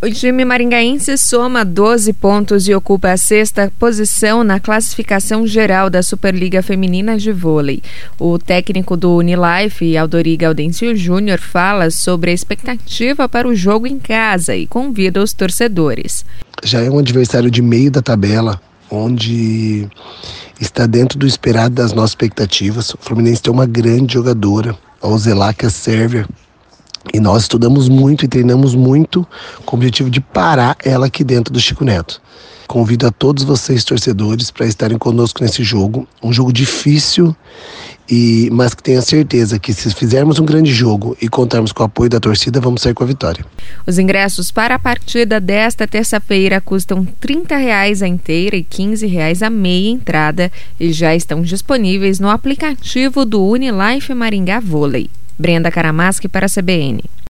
O time maringaense soma 12 pontos e ocupa a 6ª posição na classificação geral da Superliga Feminina de Vôlei. O técnico do Unilife, Aldori Gaudêncio Júnior, fala sobre a expectativa para o jogo em casa e convida os torcedores. Já é um adversário de meio da tabela, onde está dentro do esperado das nossas expectativas. O Fluminense tem uma grande jogadora, a Ozelaka Sérvia, e nós estudamos muito e treinamos muito com o objetivo de parar ela aqui dentro do Chico Neto. Convido a todos vocês, torcedores, para estarem conosco nesse jogo. Um jogo difícil, mas que tenha certeza que se fizermos um grande jogo e contarmos com o apoio da torcida, vamos sair com a vitória. Os ingressos para a partida desta terça-feira custam R$30 a inteira e R$15 a meia entrada e já estão disponíveis no aplicativo do Unilife Maringá Vôlei. Brenda Caramaschi para a CBN.